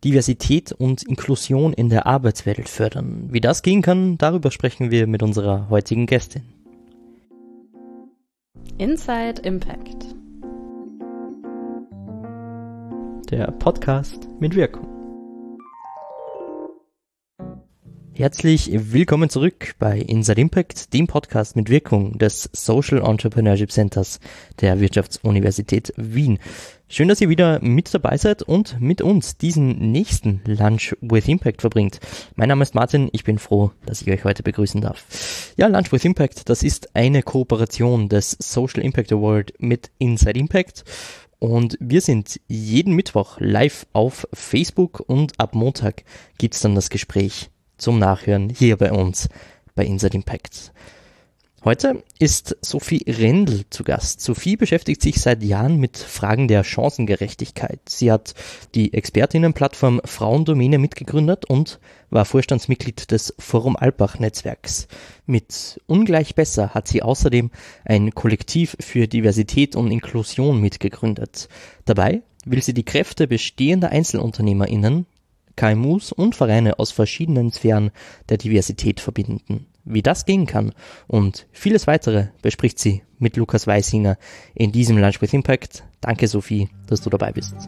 Diversität und Inklusion in der Arbeitswelt fördern. Wie das gehen kann, darüber sprechen wir mit unserer heutigen Gästin. Inside Impact. Der Podcast mit Wirkung. Herzlich willkommen zurück bei Inside Impact, dem Podcast mit Wirkung des Social Entrepreneurship Centers der Wirtschaftsuniversität Wien. Schön, dass ihr wieder mit dabei seid und mit uns diesen nächsten Lunch with Impact verbringt. Mein Name ist Martin, ich bin froh, dass ich euch heute begrüßen darf. Ja, Lunch with Impact, das ist eine Kooperation des Social Impact Award mit Inside Impact. Und wir sind jeden Mittwoch live auf Facebook und ab Montag gibt's dann das Gespräch zum Nachhören hier bei uns bei Inside Impact. Heute ist Sophie Rendl zu Gast. Sophie beschäftigt sich seit Jahren mit Fragen der Chancengerechtigkeit. Sie hat die Expertinnenplattform Frauendomäne mitgegründet und war Vorstandsmitglied des Forum Alpbach-Netzwerks. Mit Ungleich Besser hat sie außerdem ein Kollektiv für Diversität und Inklusion mitgegründet. Dabei will sie die Kräfte bestehender EinzelunternehmerInnen, KMUs und Vereine aus verschiedenen Sphären der Diversität verbinden. Wie das gehen kann und vieles weitere bespricht sie mit Lukas Weisinger in diesem Lunch with Impact. Danke Sophie, dass du dabei bist.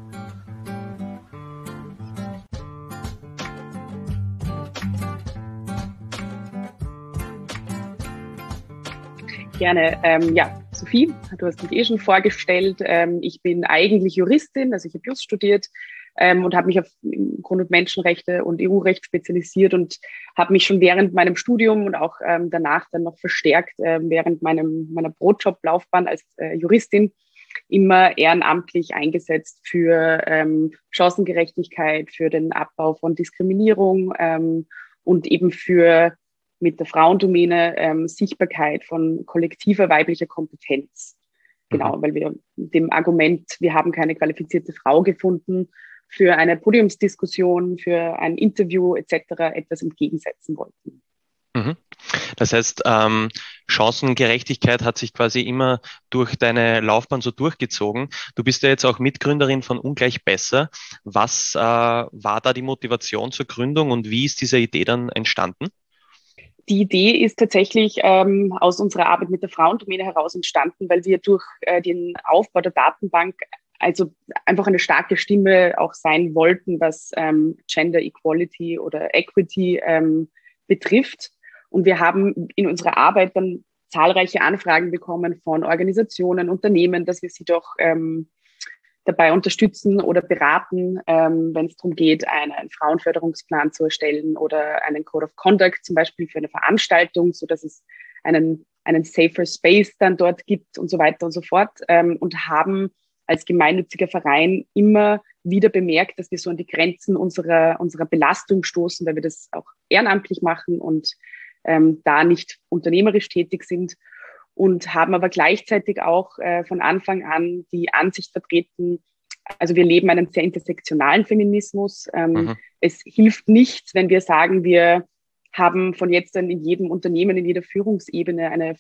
Gerne. Sophie, du hast mich schon vorgestellt. Ich bin eigentlich Juristin, also ich habe Jus studiert und habe mich auf Grund- und Menschenrechte und EU-Recht spezialisiert und habe mich schon während meinem Studium und auch danach dann noch verstärkt während meiner Brotjob-Laufbahn als Juristin immer ehrenamtlich eingesetzt für Chancengerechtigkeit, für den Abbau von Diskriminierung und eben für mit der Frauendomäne Sichtbarkeit von kollektiver weiblicher Kompetenz. Genau, weil wir mit dem Argument, wir haben keine qualifizierte Frau gefunden, für eine Podiumsdiskussion, für ein Interview etc. etwas entgegensetzen wollten. Das heißt, Chancengerechtigkeit hat sich quasi immer durch deine Laufbahn so durchgezogen. Du bist ja jetzt auch Mitgründerin von Ungleich Besser. Was war da die Motivation zur Gründung und wie ist diese Idee dann entstanden? Die Idee ist tatsächlich aus unserer Arbeit mit der Frauendomäne heraus entstanden, weil wir durch den Aufbau der Datenbank also einfach eine starke Stimme auch sein wollten, was Gender Equality oder Equity betrifft. Und wir haben in unserer Arbeit dann zahlreiche Anfragen bekommen von Organisationen, Unternehmen, dass wir sie doch dabei unterstützen oder beraten, wenn es darum geht, einen Frauenförderungsplan zu erstellen oder einen Code of Conduct zum Beispiel für eine Veranstaltung, so dass es einen safer Space dann dort gibt und so weiter und so fort, und haben als gemeinnütziger Verein immer wieder bemerkt, dass wir so an die Grenzen unserer Belastung stoßen, weil wir das auch ehrenamtlich machen und da nicht unternehmerisch tätig sind. Und haben aber gleichzeitig auch von Anfang an die Ansicht vertreten, also wir leben einen sehr intersektionalen Feminismus. Es hilft nichts, wenn wir sagen, wir haben von jetzt an in jedem Unternehmen, in jeder Führungsebene eine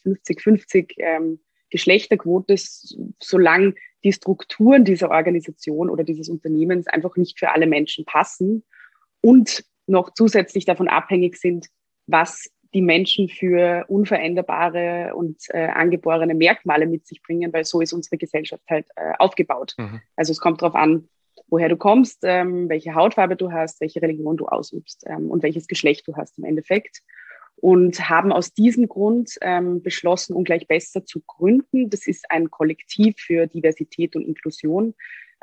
50-50 Geschlechterquote, solange die Strukturen dieser Organisation oder dieses Unternehmens einfach nicht für alle Menschen passen und noch zusätzlich davon abhängig sind, was die Menschen für unveränderbare und angeborene Merkmale mit sich bringen, weil so ist unsere Gesellschaft halt aufgebaut. Also es kommt darauf an, woher du kommst, welche Hautfarbe du hast, welche Religion du ausübst und welches Geschlecht du hast im Endeffekt. Und haben aus diesem Grund beschlossen, Ungleich Besser zu gründen. Das ist ein Kollektiv für Diversität und Inklusion,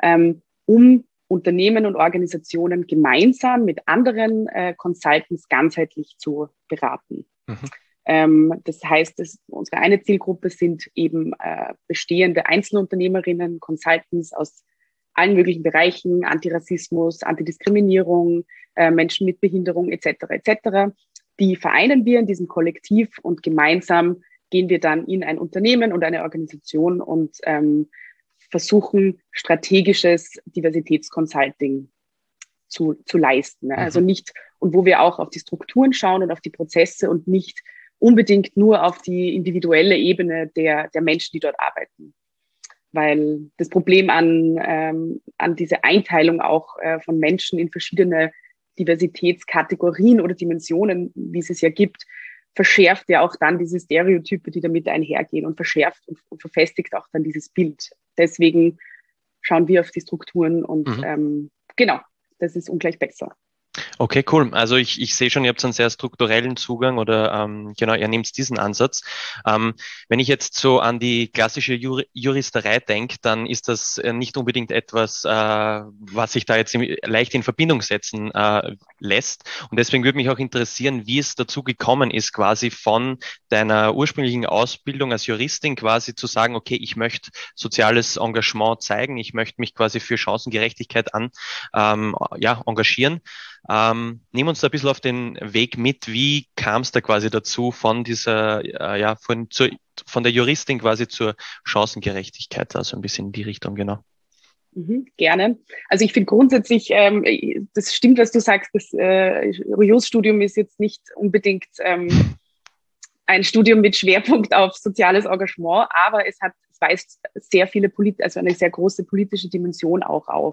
um Unternehmen und Organisationen gemeinsam mit anderen Consultants ganzheitlich zu beraten. Das heißt, unsere eine Zielgruppe sind eben bestehende Einzelunternehmerinnen, Consultants aus allen möglichen Bereichen, Antirassismus, Antidiskriminierung, Menschen mit Behinderung etc. etc. Die vereinen wir in diesem Kollektiv und gemeinsam gehen wir dann in ein Unternehmen und eine Organisation und versuchen, strategisches Diversitätsconsulting zu leisten. Also nicht, und wo wir auch auf die Strukturen schauen und auf die Prozesse und nicht unbedingt nur auf die individuelle Ebene der Menschen, die dort arbeiten. weil das Problem an diese Einteilung auch von Menschen in verschiedene Diversitätskategorien oder Dimensionen, wie es ja gibt, verschärft ja auch dann diese Stereotype, die damit einhergehen und verschärft und verfestigt auch dann dieses Bild. Deswegen schauen wir auf die Strukturen und genau, das ist ungleich besser. Okay, cool. Also ich sehe schon, ihr habt einen sehr strukturellen Zugang oder genau, ihr nehmt diesen Ansatz. Wenn ich jetzt so an die klassische Juristerei denke, dann ist das nicht unbedingt etwas, was sich da jetzt leicht in Verbindung setzen lässt. Und deswegen würde mich auch interessieren, wie es dazu gekommen ist, quasi von deiner ursprünglichen Ausbildung als Juristin quasi zu sagen, okay, ich möchte soziales Engagement zeigen, ich möchte mich quasi für Chancengerechtigkeit engagieren. Nimm uns da ein bisschen auf den Weg mit. Wie kam es da quasi dazu von dieser, von der Juristin quasi zur Chancengerechtigkeit, also ein bisschen in die Richtung, genau. Gerne. Also ich finde grundsätzlich, das stimmt, was du sagst, das Jus-Studium ist jetzt nicht unbedingt ein Studium mit Schwerpunkt auf soziales Engagement, aber es weist sehr viele also eine sehr große politische Dimension auch auf.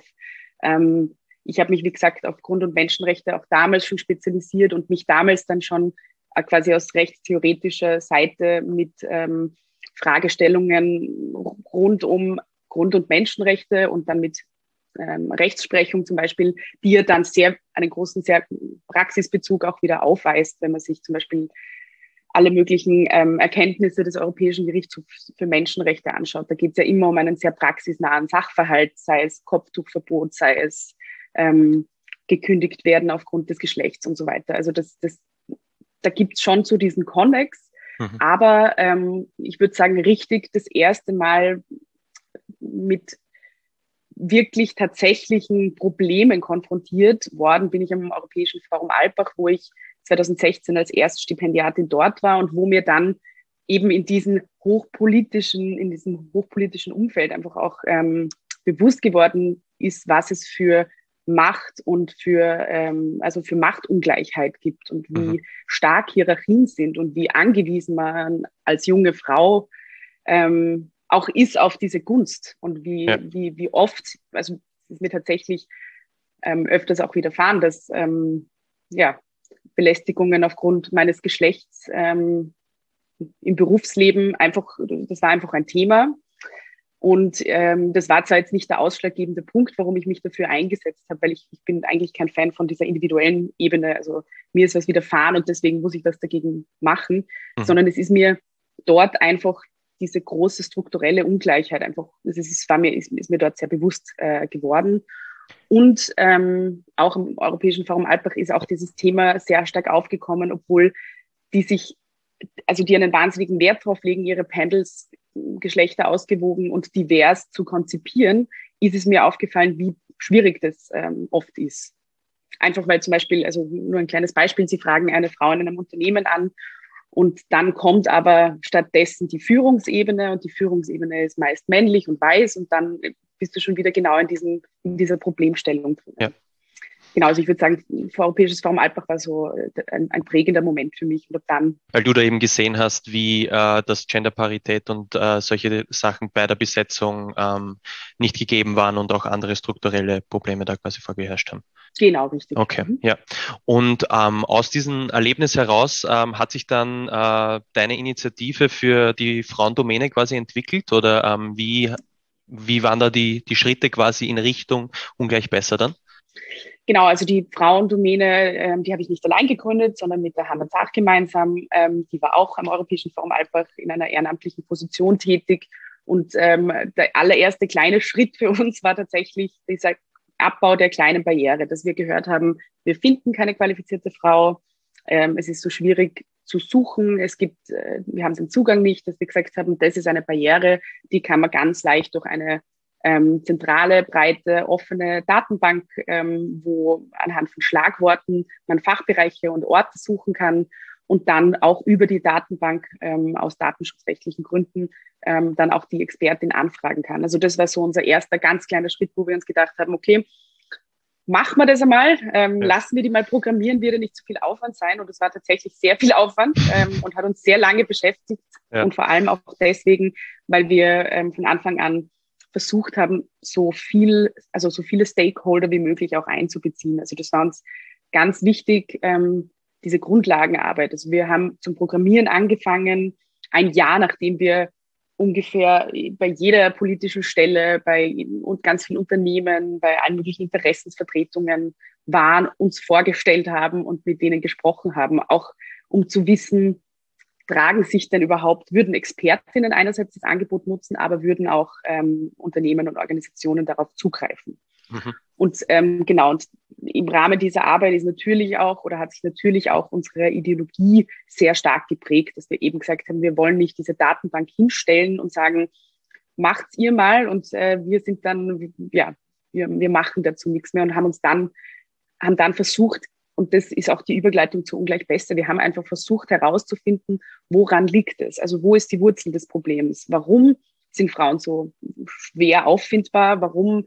Ich habe mich, wie gesagt, auf Grund- und Menschenrechte auch damals schon spezialisiert und mich damals dann schon quasi aus rechtstheoretischer Seite mit Fragestellungen rund um Grund- und Menschenrechte und dann mit Rechtsprechung zum Beispiel, die ja dann einen großen Praxisbezug auch wieder aufweist, wenn man sich zum Beispiel alle möglichen Erkenntnisse des Europäischen Gerichtshofs für Menschenrechte anschaut. Da geht es ja immer um einen sehr praxisnahen Sachverhalt, sei es Kopftuchverbot, sei es gekündigt werden aufgrund des Geschlechts und so weiter. Also da gibt es schon so diesen Konnex, aber ich würde sagen, richtig das erste Mal mit wirklich tatsächlichen Problemen konfrontiert worden bin ich am Europäischen Forum Alpbach, wo ich 2016 als Erststipendiatin dort war und wo mir dann eben in diesem hochpolitischen Umfeld einfach auch bewusst geworden ist, was es für Macht und für Machtungleichheit gibt und wie stark Hierarchien sind und wie angewiesen man als junge Frau auch ist auf diese Gunst und wie oft, also es ist mir tatsächlich öfters auch widerfahren, dass Belästigungen aufgrund meines Geschlechts im Berufsleben das war einfach ein Thema. Und das war zwar jetzt nicht der ausschlaggebende Punkt, warum ich mich dafür eingesetzt habe, weil ich bin eigentlich kein Fan von dieser individuellen Ebene. Also mir ist was widerfahren und deswegen muss ich was dagegen machen, sondern es ist mir dort einfach diese große strukturelle Ungleichheit einfach, ist mir dort sehr bewusst geworden. Und auch im Europäischen Forum Alpbach ist auch dieses Thema sehr stark aufgekommen, obwohl die einen wahnsinnigen Wert drauf legen, ihre Panels Geschlechter ausgewogen und divers zu konzipieren, ist es mir aufgefallen, wie schwierig das oft ist. Einfach weil zum Beispiel, also nur ein kleines Beispiel, Sie fragen eine Frau in einem Unternehmen an und dann kommt aber stattdessen die Führungsebene und die Führungsebene ist meist männlich und weiß und dann bist du schon wieder genau in dieser Problemstellung drin. Ja. Genau, also ich würde sagen, Europäisches Forum Alpbach war so ein prägender Moment für mich. Und dann, weil du da eben gesehen hast, wie das Genderparität und solche Sachen bei der Besetzung nicht gegeben waren und auch andere strukturelle Probleme da quasi vorgeherrscht haben. Genau, richtig. Okay, ja. Und aus diesem Erlebnis heraus hat sich dann deine Initiative für die Frauendomäne quasi entwickelt oder wie waren da die Schritte quasi in Richtung ungleich besser dann? Genau, also die Frauendomäne, die habe ich nicht allein gegründet, sondern mit der Hanna Zach gemeinsam. Die war auch am Europäischen Forum Alpbach in einer ehrenamtlichen Position tätig. Und der allererste kleine Schritt für uns war tatsächlich dieser Abbau der kleinen Barriere, dass wir gehört haben, wir finden keine qualifizierte Frau. Es ist so schwierig zu suchen. Wir haben den Zugang nicht, dass wir gesagt haben, das ist eine Barriere, die kann man ganz leicht durch eine zentrale, breite, offene Datenbank, wo anhand von Schlagworten man Fachbereiche und Orte suchen kann und dann auch über die Datenbank aus datenschutzrechtlichen Gründen dann auch die Expertin anfragen kann. Also das war so unser erster ganz kleiner Schritt, wo wir uns gedacht haben, okay, machen wir das einmal, lassen wir die mal programmieren, wird ja nicht zu viel Aufwand sein. Und es war tatsächlich sehr viel Aufwand und hat uns sehr lange beschäftigt. Ja. Und vor allem auch deswegen, weil wir von Anfang an versucht haben, so viele Stakeholder wie möglich auch einzubeziehen. Also das war uns ganz wichtig, diese Grundlagenarbeit. Also wir haben zum Programmieren angefangen, ein Jahr nachdem wir ungefähr bei jeder politischen Stelle, und ganz vielen Unternehmen, bei allen möglichen Interessensvertretungen waren, uns vorgestellt haben und mit denen gesprochen haben, auch um zu wissen, würden Expertinnen einerseits das Angebot nutzen, aber würden auch Unternehmen und Organisationen darauf zugreifen. Mhm. Und und im Rahmen dieser Arbeit hat sich natürlich auch unsere Ideologie sehr stark geprägt, dass wir eben gesagt haben, wir wollen nicht diese Datenbank hinstellen und sagen, macht's ihr mal und wir sind dann, wir machen dazu nichts mehr und haben dann versucht, und das ist auch die Überleitung zu Ungleich Besser. Wir haben einfach versucht herauszufinden, woran liegt es? Also wo ist die Wurzel des Problems? Warum sind Frauen so schwer auffindbar? Warum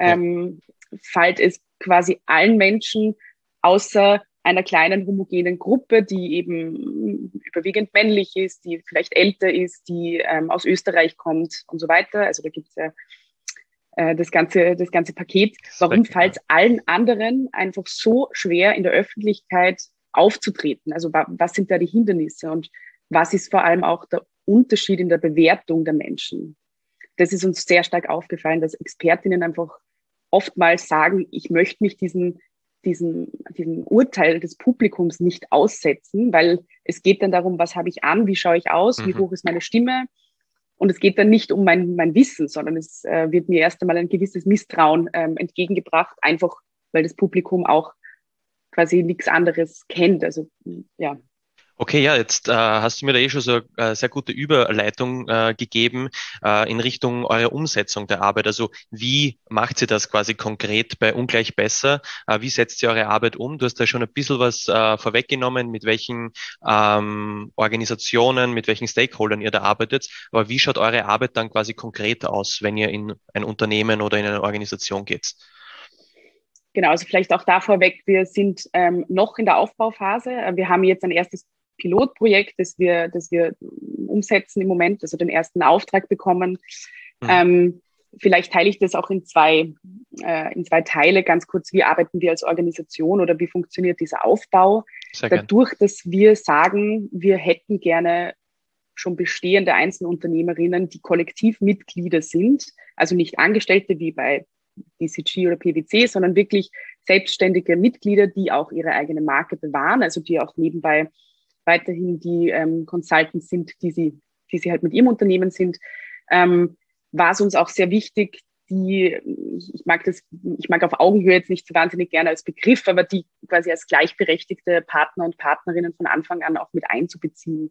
fällt es quasi allen Menschen außer einer kleinen homogenen Gruppe, die eben überwiegend männlich ist, die vielleicht älter ist, die aus Österreich kommt und so weiter. Also da gibt es ja das ganze Paket. Warum fällt es allen anderen einfach so schwer, in der Öffentlichkeit aufzutreten? Also was sind da die Hindernisse und was ist vor allem auch der Unterschied in der Bewertung der Menschen? Das ist uns sehr stark aufgefallen, dass Expertinnen einfach oftmals sagen, ich möchte mich diesem Urteil des Publikums nicht aussetzen, weil es geht dann darum, was habe ich an, wie schaue ich aus, wie hoch ist meine Stimme. Und es geht dann nicht um mein Wissen, sondern es wird mir erst einmal ein gewisses Misstrauen entgegengebracht, einfach weil das Publikum auch quasi nichts anderes kennt. Also ja. Okay, ja, jetzt hast du mir da schon so eine sehr gute Überleitung gegeben in Richtung eurer Umsetzung der Arbeit. Also wie macht ihr das quasi konkret bei Ungleich Besser? Wie setzt ihr eure Arbeit um? Du hast da schon ein bisschen was vorweggenommen, mit welchen Organisationen, mit welchen Stakeholdern ihr da arbeitet. Aber wie schaut eure Arbeit dann quasi konkret aus, wenn ihr in ein Unternehmen oder in eine Organisation geht? Genau, also vielleicht auch da vorweg, wir sind noch in der Aufbauphase. Wir haben jetzt ein erstes Pilotprojekt, das wir umsetzen im Moment, also den ersten Auftrag bekommen. Vielleicht teile ich das auch in zwei Teile ganz kurz. Wie arbeiten wir als Organisation oder wie funktioniert dieser Aufbau? Dadurch, dass wir sagen, wir hätten gerne schon bestehende Einzelunternehmerinnen, die Kollektivmitglieder sind, also nicht Angestellte wie bei BCG oder PwC, sondern wirklich selbstständige Mitglieder, die auch ihre eigene Marke bewahren, also die auch nebenbei weiterhin die Consultants sind, die sie halt mit ihrem Unternehmen sind, war es uns auch sehr wichtig, ich mag auf Augenhöhe jetzt nicht so wahnsinnig gerne als Begriff, aber die quasi als gleichberechtigte Partner und Partnerinnen von Anfang an auch mit einzubeziehen.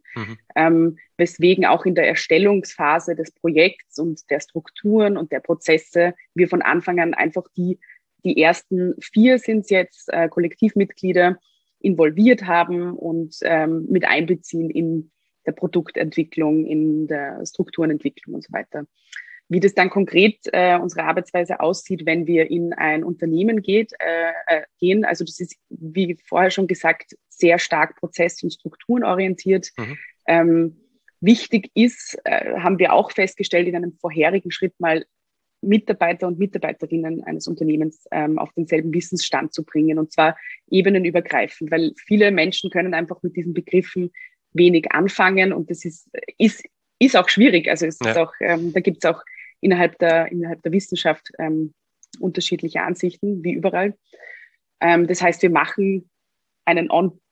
Weswegen auch in der Erstellungsphase des Projekts und der Strukturen und der Prozesse wir von Anfang an einfach die ersten 4 sind jetzt Kollektivmitglieder involviert haben und mit einbeziehen in der Produktentwicklung, in der Strukturenentwicklung und so weiter. Wie das dann konkret unsere Arbeitsweise aussieht, wenn wir in ein Unternehmen gehen, also das ist, wie vorher schon gesagt, sehr stark prozess- und strukturenorientiert. Wichtig ist, haben wir auch festgestellt in einem vorherigen Schritt mal, Mitarbeiter und Mitarbeiterinnen eines Unternehmens auf denselben Wissensstand zu bringen, und zwar ebenenübergreifend, weil viele Menschen können einfach mit diesen Begriffen wenig anfangen und das ist auch schwierig. Also es ist auch, da gibt es auch innerhalb der Wissenschaft unterschiedliche Ansichten, wie überall. Das heißt, wir machen einen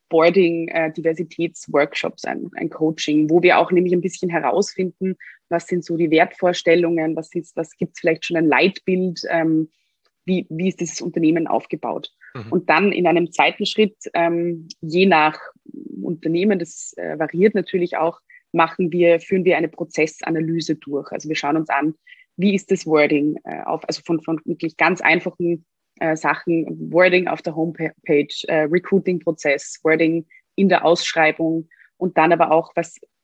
Onboarding-Diversitätsworkshops, ein Coaching, wo wir auch nämlich ein bisschen herausfinden, was sind so die Wertvorstellungen, was gibt es vielleicht schon ein Leitbild, wie ist dieses Unternehmen aufgebaut. Und dann in einem zweiten Schritt, je nach Unternehmen, das variiert natürlich auch, führen wir eine Prozessanalyse durch. Also wir schauen uns an, wie ist das Wording also von wirklich ganz einfachen Sachen, Wording auf der Homepage, Recruiting-Prozess, Wording in der Ausschreibung und dann aber auch,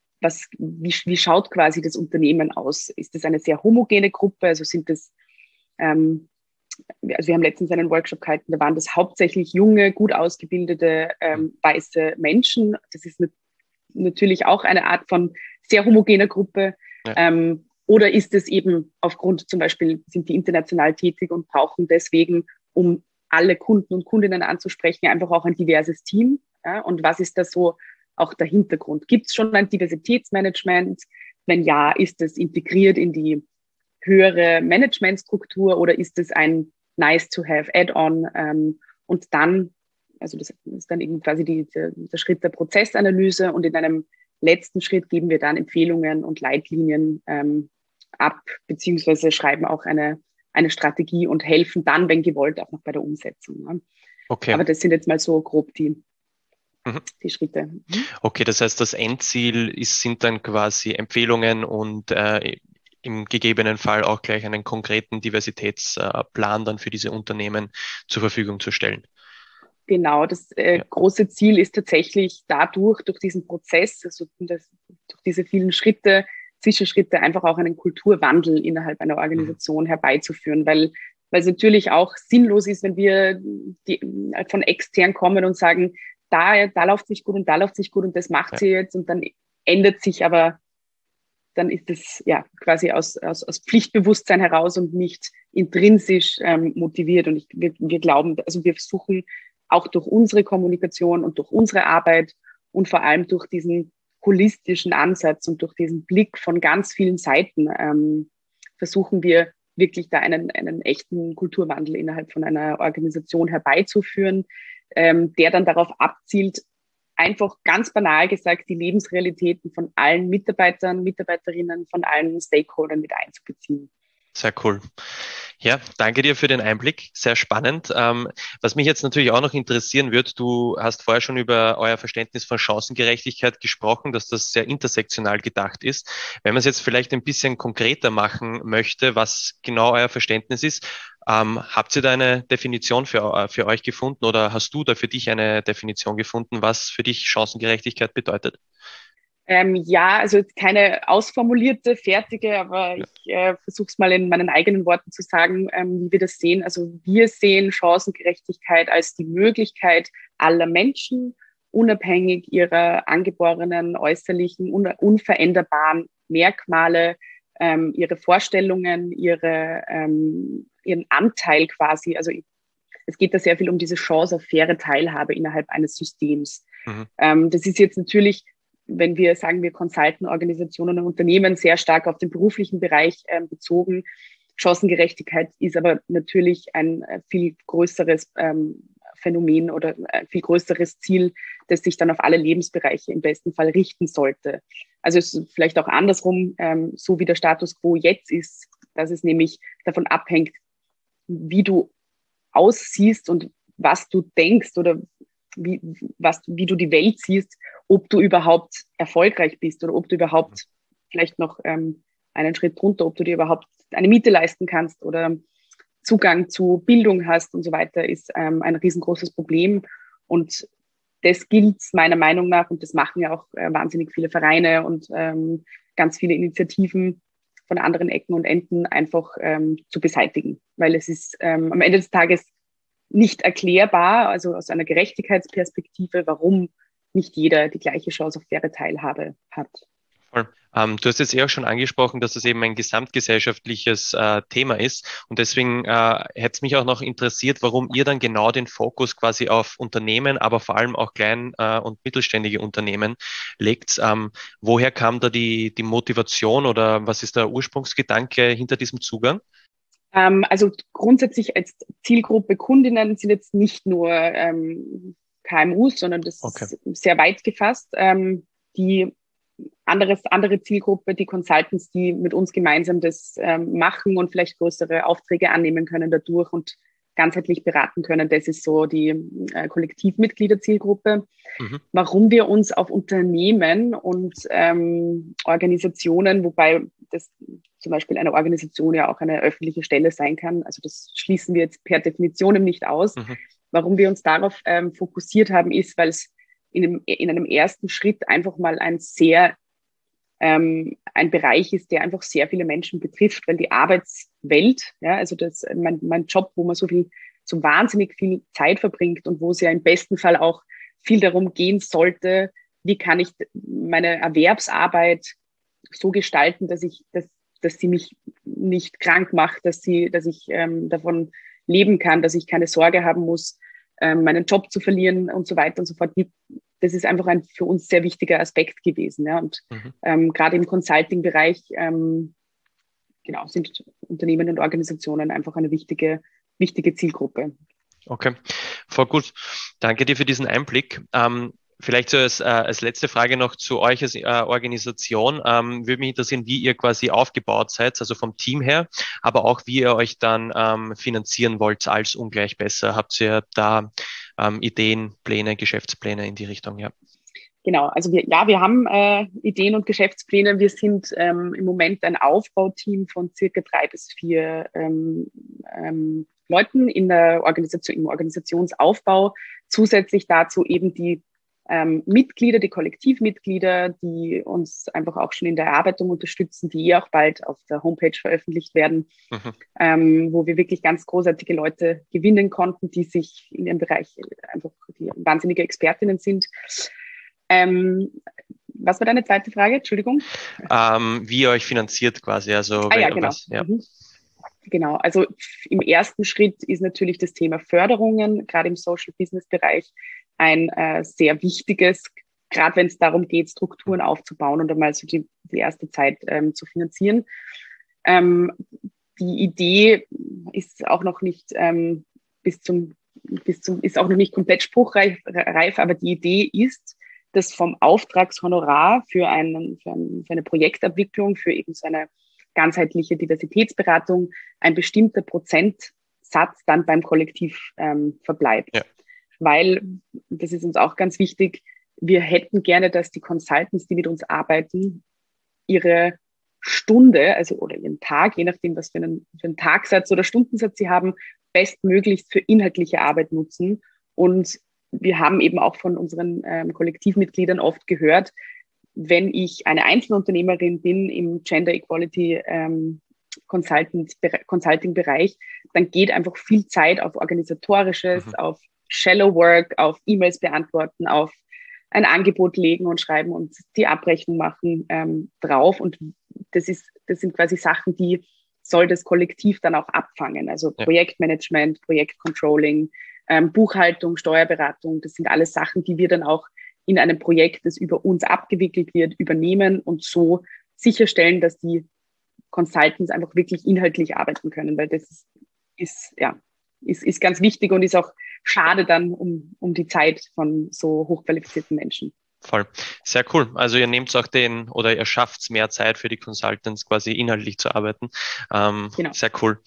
wie schaut quasi das Unternehmen aus? Ist das eine sehr homogene Gruppe? Also sind das, also wir haben letztens einen Workshop gehalten, da waren das hauptsächlich junge, gut ausgebildete, weiße Menschen. Das ist natürlich auch eine Art von sehr homogener Gruppe. Ja. Oder ist es eben aufgrund, zum Beispiel sind die international tätig und brauchen deswegen, um alle Kunden und Kundinnen anzusprechen, einfach auch ein diverses Team? Ja? Und was ist da so auch der Hintergrund? Gibt es schon ein Diversitätsmanagement? Wenn ja, ist es integriert in die höhere Managementstruktur oder ist es ein nice-to-have Add-on? Und dann, also das ist dann eben quasi der Schritt der Prozessanalyse, und in einem letzten Schritt geben wir dann Empfehlungen und Leitlinien ab, beziehungsweise schreiben auch eine Strategie und helfen dann, wenn gewollt, auch noch bei der Umsetzung. Ne? Okay. Aber das sind jetzt mal so grob die Schritte. Okay, das heißt, das Endziel sind dann quasi Empfehlungen und im gegebenen Fall auch gleich einen konkreten Diversitätsplan dann für diese Unternehmen zur Verfügung zu stellen. Genau, das große Ziel ist tatsächlich dadurch, durch diesen Prozess, also durch diese vielen Schritte, Zwischenschritte, einfach auch einen Kulturwandel innerhalb einer Organisation herbeizuführen, weil es natürlich auch sinnlos ist, wenn wir von extern kommen und sagen, da läuft es nicht gut und da läuft es nicht gut und das macht sie jetzt, und dann ändert sich, aber dann ist es ja quasi aus Pflichtbewusstsein heraus und nicht intrinsisch motiviert. Und wir glauben, also wir versuchen auch durch unsere Kommunikation und durch unsere Arbeit und vor allem durch diesen holistischen Ansatz und durch diesen Blick von ganz vielen Seiten versuchen wir wirklich da einen echten Kulturwandel innerhalb von einer Organisation herbeizuführen, der dann darauf abzielt, einfach ganz banal gesagt, die Lebensrealitäten von allen Mitarbeitern, Mitarbeiterinnen, von allen Stakeholdern mit einzubeziehen. Sehr cool. Ja, danke dir für den Einblick. Sehr spannend. Was mich jetzt natürlich auch noch interessieren wird, du hast vorher schon über euer Verständnis von Chancengerechtigkeit gesprochen, dass das sehr intersektional gedacht ist. Wenn man es jetzt vielleicht ein bisschen konkreter machen möchte, was genau euer Verständnis ist, habt ihr da eine Definition für euch gefunden oder hast du da für dich eine Definition gefunden, was für dich Chancengerechtigkeit bedeutet? Ja, also keine ausformulierte, fertige, aber ich versuche es mal in meinen eigenen Worten zu sagen, wie wir das sehen. Also wir sehen Chancengerechtigkeit als die Möglichkeit aller Menschen, unabhängig ihrer angeborenen, äußerlichen, unveränderbaren Merkmale, ihre Vorstellungen, ihren Anteil quasi. Also es geht da sehr viel um diese Chance auf faire Teilhabe innerhalb eines Systems. Das ist jetzt natürlich, wenn wir sagen, wir consulten Organisationen und Unternehmen, sehr stark auf den beruflichen Bereich bezogen. Chancengerechtigkeit ist aber natürlich ein viel größeres Phänomen oder ein viel größeres Ziel, das sich dann auf alle Lebensbereiche im besten Fall richten sollte. Also es ist vielleicht auch andersrum, so wie der Status quo jetzt ist, dass es nämlich davon abhängt, wie du aussiehst und was du denkst oder wie du die Welt siehst, ob du überhaupt erfolgreich bist oder ob du überhaupt vielleicht noch einen Schritt drunter, ob du dir überhaupt eine Miete leisten kannst oder Zugang zu Bildung hast und so weiter, ist ein riesengroßes Problem. Und das gilt meiner Meinung nach, und das machen ja auch wahnsinnig viele Vereine und ganz viele Initiativen von anderen Ecken und Enden, einfach zu beseitigen. Weil es ist am Ende des Tages nicht erklärbar, also aus einer Gerechtigkeitsperspektive, warum nicht jeder die gleiche Chance auf faire Teilhabe hat. Voll. Du hast jetzt auch schon angesprochen, dass das eben ein gesamtgesellschaftliches Thema ist. Und deswegen hätte es mich auch noch interessiert, warum ihr dann genau den Fokus quasi auf Unternehmen, aber vor allem auch klein- und mittelständige Unternehmen legt. Woher kam da die Motivation oder was ist der Ursprungsgedanke hinter diesem Zugang? Also grundsätzlich als Zielgruppe Kundinnen sind jetzt nicht nur KMUs, sondern das ist sehr weit gefasst. Die andere Zielgruppe, die Consultants, die mit uns gemeinsam das machen und vielleicht größere Aufträge annehmen können dadurch und ganzheitlich beraten können, das ist so die Kollektivmitgliederzielgruppe. Warum wir uns auf Unternehmen und Organisationen, wobei das zum Beispiel eine Organisation ja auch eine öffentliche Stelle sein kann, also das schließen wir jetzt per Definition nicht aus. Warum wir uns darauf fokussiert haben, ist, weil es in einem ersten Schritt einfach mal ein Bereich ist, der einfach sehr viele Menschen betrifft, weil die Arbeitswelt, ja, also mein Job, wo man so wahnsinnig viel Zeit verbringt und wo es ja im besten Fall auch viel darum gehen sollte, wie kann ich meine Erwerbsarbeit so gestalten, dass sie mich nicht krank macht, dass ich davon leben kann, dass ich keine Sorge haben muss, meinen Job zu verlieren und so weiter und so fort. Das ist einfach ein für uns sehr wichtiger Aspekt gewesen. Ja. Und gerade im Consulting-Bereich sind Unternehmen und Organisationen einfach eine wichtige Zielgruppe. Okay, voll gut. Danke dir für diesen Einblick. Vielleicht so als letzte Frage noch zu euch als Organisation. Würde mich interessieren, wie ihr quasi aufgebaut seid, also vom Team her, aber auch wie ihr euch dann finanzieren wollt als Ungleich besser. Habt ihr da Ideen, Pläne, Geschäftspläne in die Richtung? Ja. Genau, also wir haben Ideen und Geschäftspläne. Wir sind im Moment ein Aufbauteam von circa 3 bis 4 Leuten in der Organisation, im Organisationsaufbau. Zusätzlich dazu eben die Mitglieder, die Kollektivmitglieder, die uns einfach auch schon in der Erarbeitung unterstützen, die auch bald auf der Homepage veröffentlicht werden, wo wir wirklich ganz großartige Leute gewinnen konnten, die sich in ihrem Bereich einfach die wahnsinnige Expertinnen sind. Was war deine zweite Frage? Entschuldigung. Wie ihr euch finanziert quasi. Also genau. Genau, also im ersten Schritt ist natürlich das Thema Förderungen, gerade im Social-Business-Bereich, ein sehr wichtiges, gerade wenn es darum geht, Strukturen aufzubauen und einmal so die erste Zeit zu finanzieren. Die Idee ist auch noch nicht ist auch noch nicht komplett spruchreif, aber die Idee ist, dass vom Auftragshonorar für eine Projektabwicklung, für eben so eine ganzheitliche Diversitätsberatung ein bestimmter Prozentsatz dann beim Kollektiv verbleibt. Ja. Weil, das ist uns auch ganz wichtig, wir hätten gerne, dass die Consultants, die mit uns arbeiten, ihre Stunde, oder ihren Tag, je nachdem, was für einen Tagsatz oder Stundensatz sie haben, bestmöglichst für inhaltliche Arbeit nutzen. Und wir haben eben auch von unseren Kollektivmitgliedern oft gehört, wenn ich eine Einzelunternehmerin bin im Gender Equality Consulting-Bereich, dann geht einfach viel Zeit auf Organisatorisches, auf Shallow Work, auf E-Mails beantworten, auf ein Angebot legen und schreiben und die Abrechnung machen drauf. Und das sind quasi Sachen, die soll das Kollektiv dann auch abfangen. Also Projektmanagement, Projektcontrolling, Buchhaltung, Steuerberatung, das sind alles Sachen, die wir dann auch in einem Projekt, das über uns abgewickelt wird, übernehmen und so sicherstellen, dass die Consultants einfach wirklich inhaltlich arbeiten können, weil das ist ganz wichtig und ist auch schade dann um die Zeit von so hochqualifizierten Menschen. Voll. Sehr cool. Also ihr nehmt auch ihr schafft mehr Zeit für die Consultants, quasi inhaltlich zu arbeiten. Genau. Sehr cool.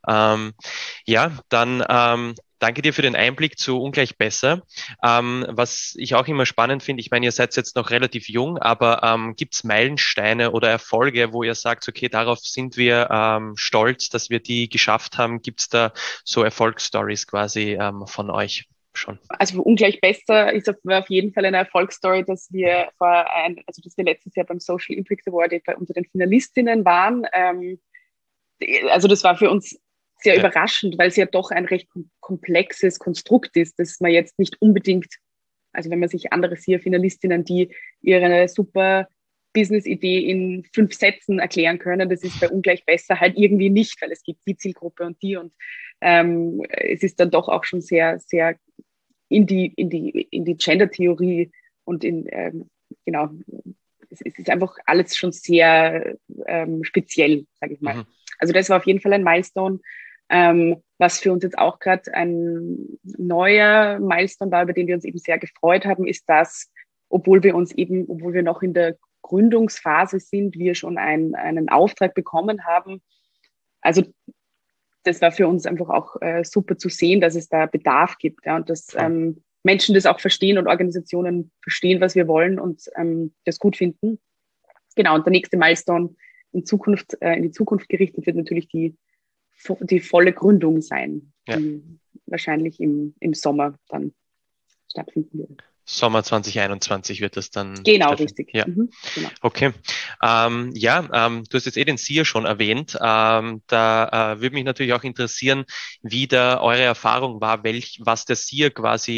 Danke dir für den Einblick zu Ungleich besser. Was ich auch immer spannend finde, ich meine, ihr seid jetzt noch relativ jung, aber gibt es Meilensteine oder Erfolge, wo ihr sagt, okay, darauf sind wir stolz, dass wir die geschafft haben? Gibt es da so Erfolgsstories quasi von euch schon? Also Ungleich besser ist auf jeden Fall eine Erfolgsstory, dass wir letztes Jahr beim Social Impact Award unter den Finalistinnen waren. Also das war für uns sehr überraschend, weil es ja doch ein recht komplexes Konstrukt ist, dass man jetzt nicht unbedingt, also wenn man sich andere Finalistinnen, die ihre super Business-Idee in 5 Sätzen erklären können, das ist bei Ungleich besser halt irgendwie nicht, weil es gibt die Zielgruppe und die und es ist dann doch auch schon sehr, sehr in die Gender-Theorie und es ist einfach alles schon sehr speziell, sage ich mal. Also das war auf jeden Fall ein Milestone. Was für uns jetzt auch gerade ein neuer Milestone war, über den wir uns eben sehr gefreut haben, ist, dass, obwohl wir noch in der Gründungsphase sind, wir schon einen Auftrag bekommen haben. Also das war für uns einfach auch super zu sehen, dass es da Bedarf gibt, und dass Menschen das auch verstehen und Organisationen verstehen, was wir wollen und das gut finden. Genau, und der nächste Milestone in die Zukunft gerichtet wird natürlich die volle Gründung sein, die wahrscheinlich im Sommer dann stattfinden wird. Sommer 2021 wird das dann. Genau, richtig. Ja. Genau. Okay. Du hast jetzt den SIA schon erwähnt. Da würde mich natürlich auch interessieren, wie da eure Erfahrung war, was der SIA quasi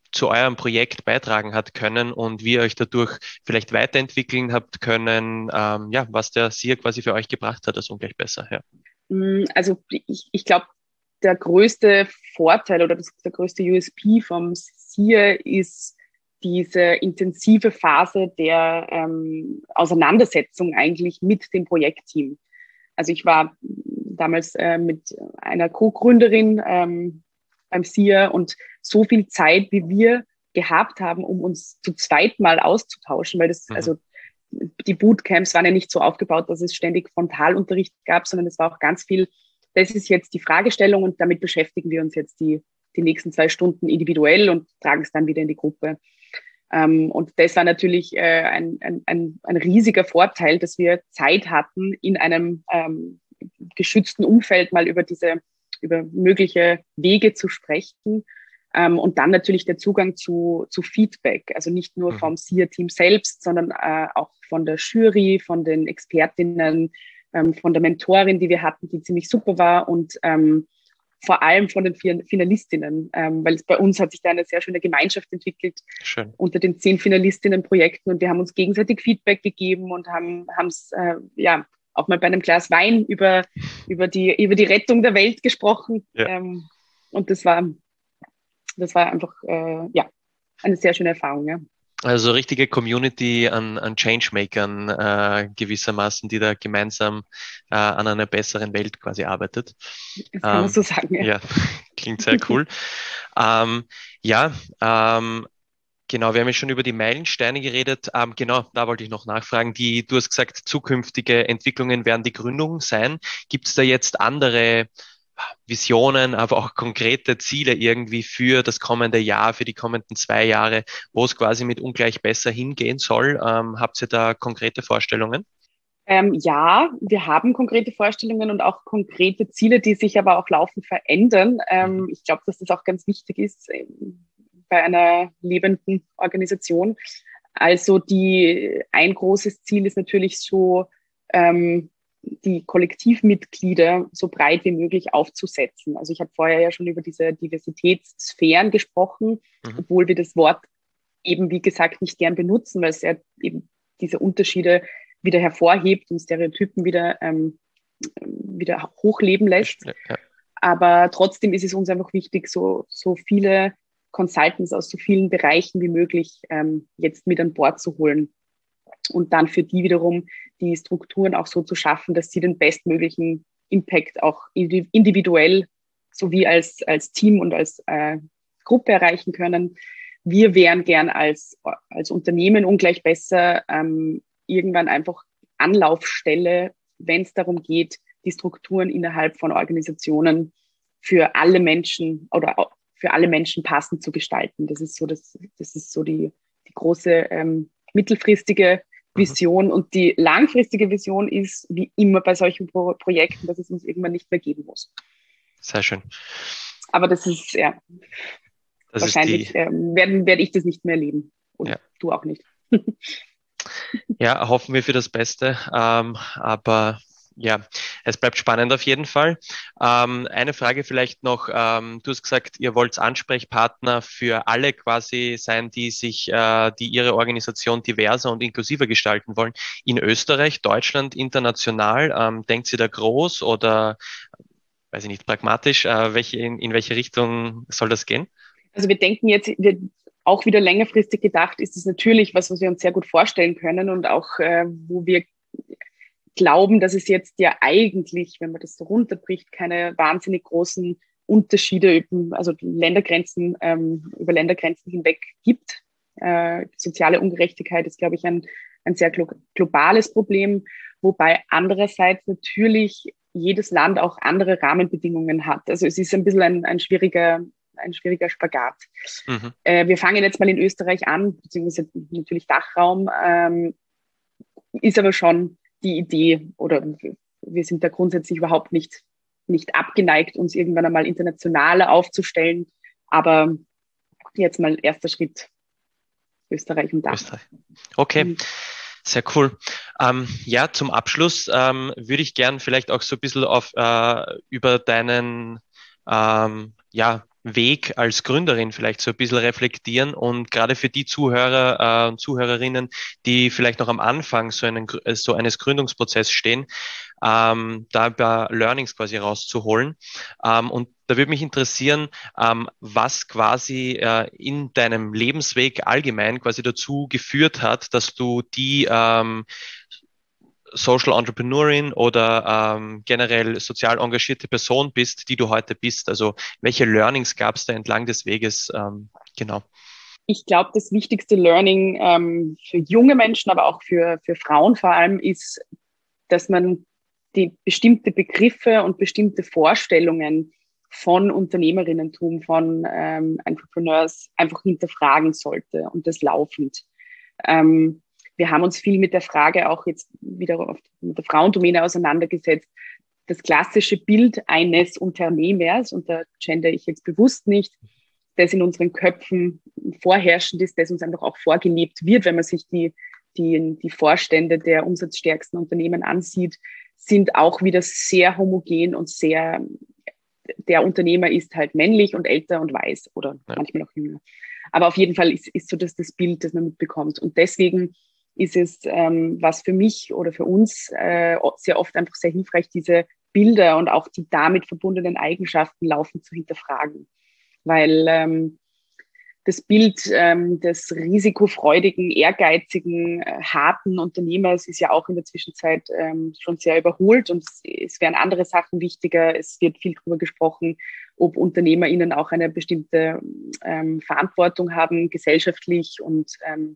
zu eurem Projekt beitragen hat können und wie ihr euch dadurch vielleicht weiterentwickeln habt können, was der SIA quasi für euch gebracht hat, als ungleich besser. Ja. Also ich glaube, der größte Vorteil oder der größte USP vom SIA ist diese intensive Phase der Auseinandersetzung eigentlich mit dem Projektteam. Also ich war damals mit einer Co-Gründerin beim SIA und so viel Zeit, wie wir gehabt haben, um uns zu zweit mal auszutauschen, weil also die Bootcamps waren ja nicht so aufgebaut, dass es ständig Frontalunterricht gab, sondern es war auch ganz viel, das ist jetzt die Fragestellung und damit beschäftigen wir uns jetzt die nächsten 2 Stunden individuell und tragen es dann wieder in die Gruppe. Und das war natürlich ein riesiger Vorteil, dass wir Zeit hatten, in einem geschützten Umfeld mal über mögliche Wege zu sprechen. Und dann natürlich der Zugang zu Feedback, also nicht nur vom SIA-Team selbst, sondern auch von der Jury, von den Expertinnen, von der Mentorin, die wir hatten, die ziemlich super war und vor allem von den Finalistinnen, weil bei uns hat sich da eine sehr schöne Gemeinschaft entwickelt. Schön. Unter den 10 Finalistinnen-Projekten und wir haben uns gegenseitig Feedback gegeben und haben es auch mal bei einem Glas Wein über die Rettung der Welt gesprochen. Ja. Und das war einfach eine sehr schöne Erfahrung. Ja. Also richtige Community an Changemakern gewissermaßen, die da gemeinsam an einer besseren Welt quasi arbeitet. Das kann man so sagen, ja. Ja, klingt sehr cool. Genau, wir haben ja schon über die Meilensteine geredet. Genau, da wollte ich noch nachfragen. Du hast gesagt, zukünftige Entwicklungen werden die Gründung sein. Gibt es da jetzt andere Visionen, aber auch konkrete Ziele irgendwie für das kommende Jahr, für die kommenden 2 Jahre, wo es quasi mit ungleich besser hingehen soll? Habt ihr da konkrete Vorstellungen? Ja, wir haben konkrete Vorstellungen und auch konkrete Ziele, die sich aber auch laufend verändern. Ich glaube, dass das auch ganz wichtig ist bei einer lebenden Organisation. Also ein großes Ziel ist natürlich so, die Kollektivmitglieder so breit wie möglich aufzusetzen. Also ich habe vorher ja schon über diese Diversitätssphären gesprochen, obwohl wir das Wort eben, wie gesagt, nicht gern benutzen, weil es ja eben diese Unterschiede wieder hervorhebt und Stereotypen wieder hochleben lässt. Ja. Aber trotzdem ist es uns einfach wichtig, so viele Consultants aus so vielen Bereichen wie möglich jetzt mit an Bord zu holen und dann für die wiederum die Strukturen auch so zu schaffen, dass sie den bestmöglichen Impact auch individuell sowie als Team und als Gruppe erreichen können. Wir wären gern als Unternehmen ungleich besser irgendwann einfach Anlaufstelle, wenn es darum geht, die Strukturen innerhalb von Organisationen für alle Menschen oder auch für alle Menschen passend zu gestalten. Das ist so die große mittelfristige Vision. Und die langfristige Vision ist, wie immer bei solchen Projekten, dass es uns irgendwann nicht mehr geben muss. Sehr schön. Aber das ist, wahrscheinlich werde ich das nicht mehr erleben. Und du auch nicht. Ja, hoffen wir für das Beste. Aber ja, es bleibt spannend auf jeden Fall. Eine Frage vielleicht noch. Du hast gesagt, ihr wollt Ansprechpartner für alle quasi sein, die ihre Organisation diverser und inklusiver gestalten wollen. In Österreich, Deutschland, international. Denkt ihr da groß oder, weiß ich nicht, pragmatisch? In welche Richtung soll das gehen? Also wir denken jetzt, auch wieder längerfristig gedacht, ist es natürlich was wir uns sehr gut vorstellen können und auch, wo wir glauben, dass es jetzt ja eigentlich, wenn man das so runterbricht, keine wahnsinnig großen Unterschiede über Ländergrenzen hinweg gibt. Soziale Ungerechtigkeit ist, glaube ich, ein sehr globales Problem, wobei andererseits natürlich jedes Land auch andere Rahmenbedingungen hat. Also es ist ein bisschen ein schwieriger Spagat. Wir fangen jetzt mal in Österreich an, beziehungsweise natürlich Dachraum, ist aber schon die Idee, oder wir sind da grundsätzlich überhaupt nicht abgeneigt, uns irgendwann einmal internationaler aufzustellen, aber jetzt mal erster Schritt Österreich und Dach. Österreich. Okay. Sehr cool. Zum Abschluss würde ich gern vielleicht auch so ein bisschen über deinen Weg als Gründerin vielleicht so ein bisschen reflektieren und gerade für die Zuhörer und Zuhörerinnen, die vielleicht noch am Anfang so eines Gründungsprozesses stehen, da ein paar Learnings quasi rauszuholen. Und da würde mich interessieren, was quasi in deinem Lebensweg allgemein quasi dazu geführt hat, dass du die Social Entrepreneurin oder generell sozial engagierte Person bist, die du heute bist. Also welche Learnings gab es da entlang des Weges? Genau. Ich glaube, das wichtigste Learning für junge Menschen, aber auch für Frauen vor allem, ist, dass man die bestimmte Begriffe und bestimmte Vorstellungen von Unternehmerinnentum, von Entrepreneurs einfach hinterfragen sollte und das laufend. Wir haben uns viel mit der Frage auch jetzt wieder mit der Frauendomäne auseinandergesetzt. Das klassische Bild eines Unternehmers, und da gender ich jetzt bewusst nicht, das in unseren Köpfen vorherrschend ist, das uns einfach auch vorgelebt wird, wenn man sich die Vorstände der umsatzstärksten Unternehmen ansieht, sind auch wieder sehr homogen und sehr, der Unternehmer ist halt männlich und älter und weiß oder manchmal auch jünger. Aber auf jeden Fall ist so das Bild, das man mitbekommt. Und deswegen ist es, was für mich oder für uns sehr oft einfach sehr hilfreich, diese Bilder und auch die damit verbundenen Eigenschaften laufend zu hinterfragen. Weil das Bild des risikofreudigen, ehrgeizigen, harten Unternehmers ist ja auch in der Zwischenzeit schon sehr überholt und es werden andere Sachen wichtiger. Es wird viel darüber gesprochen, ob UnternehmerInnen auch eine bestimmte Verantwortung haben, gesellschaftlich und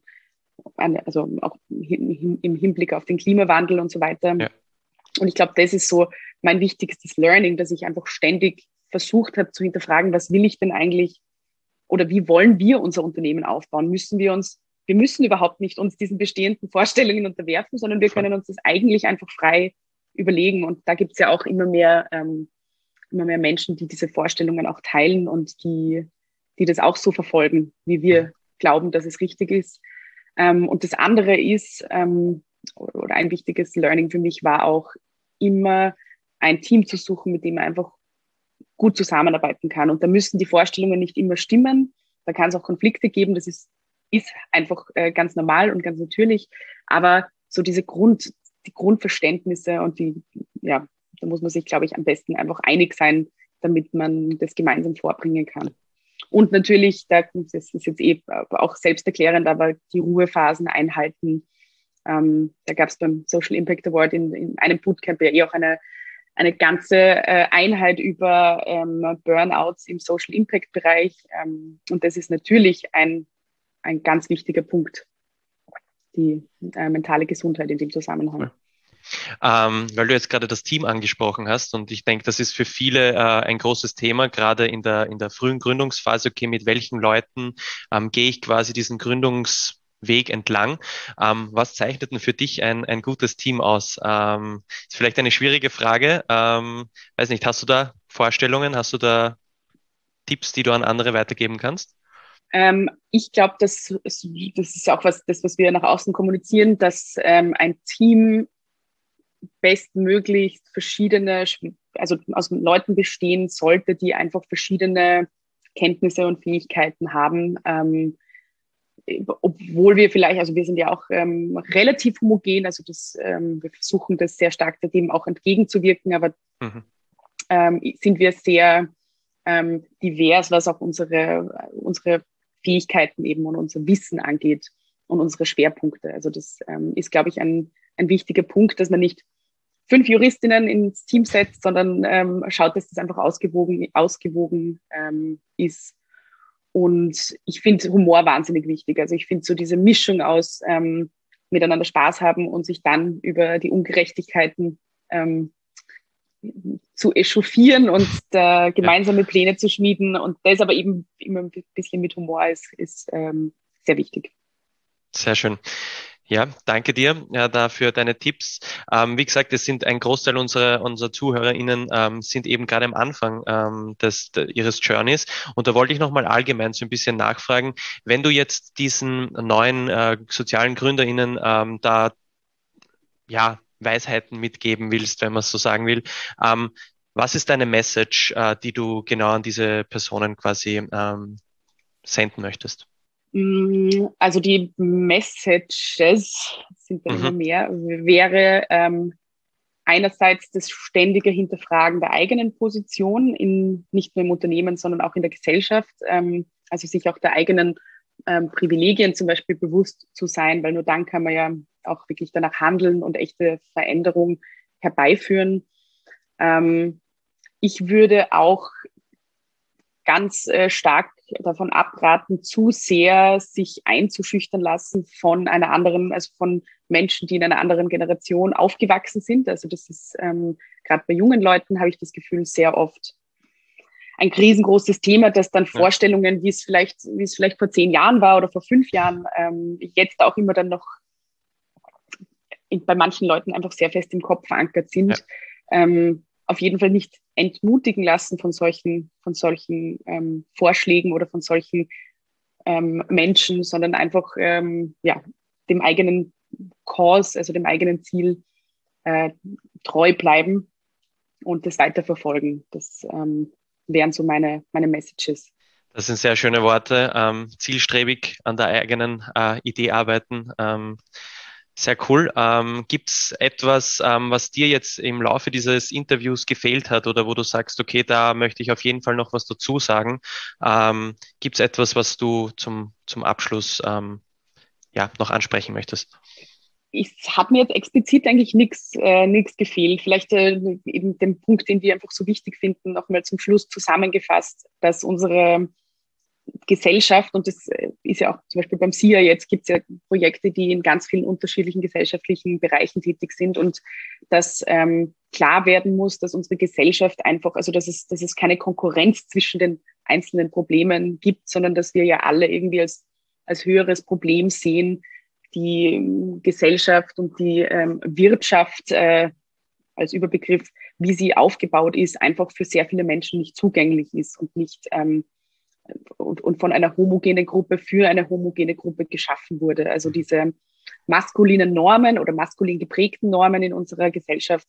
also auch im Hinblick auf den Klimawandel und so weiter. Ja. Und ich glaube, das ist so mein wichtigstes Learning, dass ich einfach ständig versucht habe zu hinterfragen, was will ich denn eigentlich oder wie wollen wir unser Unternehmen aufbauen? Wir müssen überhaupt nicht uns diesen bestehenden Vorstellungen unterwerfen, sondern wir können uns das eigentlich einfach frei überlegen. Und da gibt es ja auch immer mehr Menschen, die diese Vorstellungen auch teilen und die das auch so verfolgen, wie wir glauben, dass es richtig ist. Und das andere ist, oder ein wichtiges Learning für mich war auch immer ein Team zu suchen, mit dem man einfach gut zusammenarbeiten kann. Und da müssen die Vorstellungen nicht immer stimmen. Da kann es auch Konflikte geben. Das ist einfach ganz normal und ganz natürlich. Aber so die Grundverständnisse und da muss man sich, glaube ich, am besten einfach einig sein, damit man das gemeinsam vorbringen kann. Und natürlich, das ist jetzt auch selbsterklärend, aber die Ruhephasen einhalten. Da gab es beim Social Impact Award in einem Bootcamp ja auch eine ganze Einheit über Burnouts im Social Impact Bereich. Und das ist natürlich ein ganz wichtiger Punkt, die mentale Gesundheit in dem Zusammenhang. Ja. Weil du jetzt gerade das Team angesprochen hast und ich denke, das ist für viele ein großes Thema, gerade in der frühen Gründungsphase. Okay, mit welchen Leuten gehe ich quasi diesen Gründungsweg entlang? Was zeichnet denn für dich ein gutes Team aus? Ist vielleicht eine schwierige Frage. Weiß nicht, hast du da Vorstellungen? Hast du da Tipps, die du an andere weitergeben kannst? Ich glaube, das ist auch was wir nach außen kommunizieren, dass ein Team bestmöglichst also aus Leuten bestehen sollte, die einfach verschiedene Kenntnisse und Fähigkeiten haben. Obwohl wir vielleicht, also wir sind ja auch relativ homogen, also wir versuchen das sehr stark dem auch entgegenzuwirken, aber sind wir sehr divers, was auch unsere Fähigkeiten eben und unser Wissen angeht und unsere Schwerpunkte. Also das ist, glaube ich, ein wichtiger Punkt, dass man nicht 5 Juristinnen ins Team setzt, sondern schaut, dass das einfach ausgewogen ist. Und ich finde Humor wahnsinnig wichtig. Also ich finde so diese Mischung aus miteinander Spaß haben und sich dann über die Ungerechtigkeiten zu echauffieren und gemeinsame Pläne zu schmieden. Und das aber eben immer ein bisschen mit Humor ist sehr wichtig. Sehr schön. Ja, danke dir dafür deine Tipps. Wie gesagt, es sind ein Großteil unserer ZuhörerInnen sind eben gerade am Anfang ihres Journeys. Und da wollte ich nochmal allgemein so ein bisschen nachfragen, wenn du jetzt diesen neuen sozialen GründerInnen da Weisheiten mitgeben willst, wenn man es so sagen will, Was ist deine Message, die du genau an diese Personen quasi senden möchtest? Also die Messages, sind ja immer mehr, wäre einerseits das ständige Hinterfragen der eigenen Position, nicht nur im Unternehmen, sondern auch in der Gesellschaft, also sich auch der eigenen Privilegien zum Beispiel bewusst zu sein, weil nur dann kann man ja auch wirklich danach handeln und echte Veränderung herbeiführen. Ich würde auch ganz stark davon abraten, zu sehr sich einzuschüchtern lassen von einer anderen, also von Menschen, die in einer anderen Generation aufgewachsen sind. Also das ist gerade bei jungen Leuten, habe ich das Gefühl, sehr oft ein riesengroßes Thema, dass dann Vorstellungen, wie es vielleicht vor 10 Jahren war oder vor 5 Jahren, jetzt auch immer dann noch bei manchen Leuten einfach sehr fest im Kopf verankert sind. Ja. Auf jeden Fall nicht entmutigen lassen von solchen Vorschlägen oder von solchen Menschen, sondern einfach dem eigenen Cause, also dem eigenen Ziel treu bleiben und das weiterverfolgen. Das wären so meine Messages. Das sind sehr schöne Worte. Zielstrebig an der eigenen Idee arbeiten. Sehr cool. Gibt's etwas, was dir jetzt im Laufe dieses Interviews gefehlt hat oder wo du sagst, okay, da möchte ich auf jeden Fall noch was dazu sagen? Gibt's etwas, was du zum Abschluss noch ansprechen möchtest? Es hat mir jetzt explizit eigentlich nichts gefehlt. Vielleicht eben den Punkt, den wir einfach so wichtig finden, nochmal zum Schluss zusammengefasst, dass unsere Gesellschaft, und das ist ja auch zum Beispiel beim SIA jetzt, gibt es ja Projekte, die in ganz vielen unterschiedlichen gesellschaftlichen Bereichen tätig sind und dass klar werden muss, dass unsere Gesellschaft einfach, also dass es keine Konkurrenz zwischen den einzelnen Problemen gibt, sondern dass wir ja alle irgendwie als höheres Problem sehen, die Gesellschaft und die Wirtschaft als Überbegriff, wie sie aufgebaut ist, einfach für sehr viele Menschen nicht zugänglich ist und nicht und von einer homogenen Gruppe für eine homogene Gruppe geschaffen wurde. Also diese maskulinen Normen oder maskulin geprägten Normen in unserer Gesellschaft,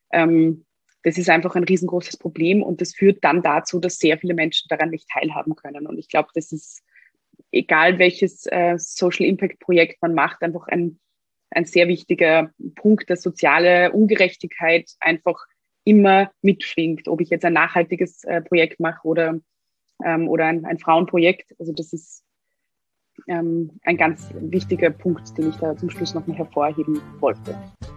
das ist einfach ein riesengroßes Problem und das führt dann dazu, dass sehr viele Menschen daran nicht teilhaben können. Und ich glaube, das ist, egal welches Social Impact Projekt man macht, einfach ein sehr wichtiger Punkt, dass soziale Ungerechtigkeit einfach immer mitschwingt. Ob ich jetzt ein nachhaltiges Projekt mache oder ein Frauenprojekt. Also das ist ein ganz wichtiger Punkt, den ich da zum Schluss noch mal hervorheben wollte.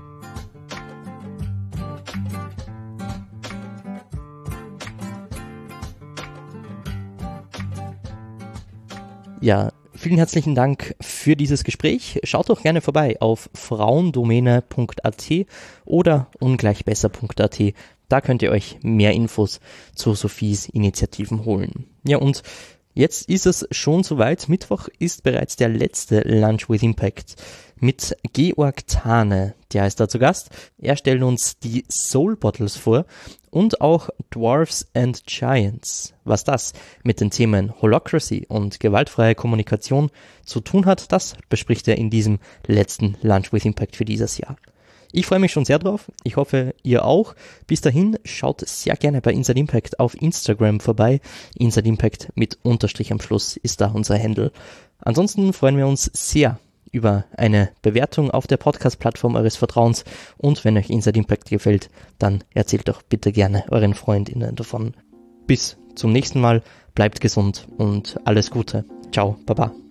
Ja, vielen herzlichen Dank für dieses Gespräch. Schaut doch gerne vorbei auf frauendomäne.at oder ungleichbesser.at. Da könnt ihr euch mehr Infos zu Sophies Initiativen holen. Ja, und jetzt ist es schon soweit. Mittwoch ist bereits der letzte Lunch with Impact mit Georg Thane. Der ist da zu Gast. Er stellt uns die Soul Bottles vor und auch Dwarfs and Giants. Was das mit den Themen Holacracy und gewaltfreie Kommunikation zu tun hat, das bespricht er in diesem letzten Lunch with Impact für dieses Jahr. Ich freue mich schon sehr drauf. Ich hoffe, ihr auch. Bis dahin, schaut sehr gerne bei Inside Impact auf Instagram vorbei. Inside Impact mit Unterstrich am Schluss ist da unser Handle. Ansonsten freuen wir uns sehr über eine Bewertung auf der Podcast-Plattform eures Vertrauens. Und wenn euch Inside Impact gefällt, dann erzählt doch bitte gerne euren FreundInnen davon. Bis zum nächsten Mal. Bleibt gesund und alles Gute. Ciao, Baba.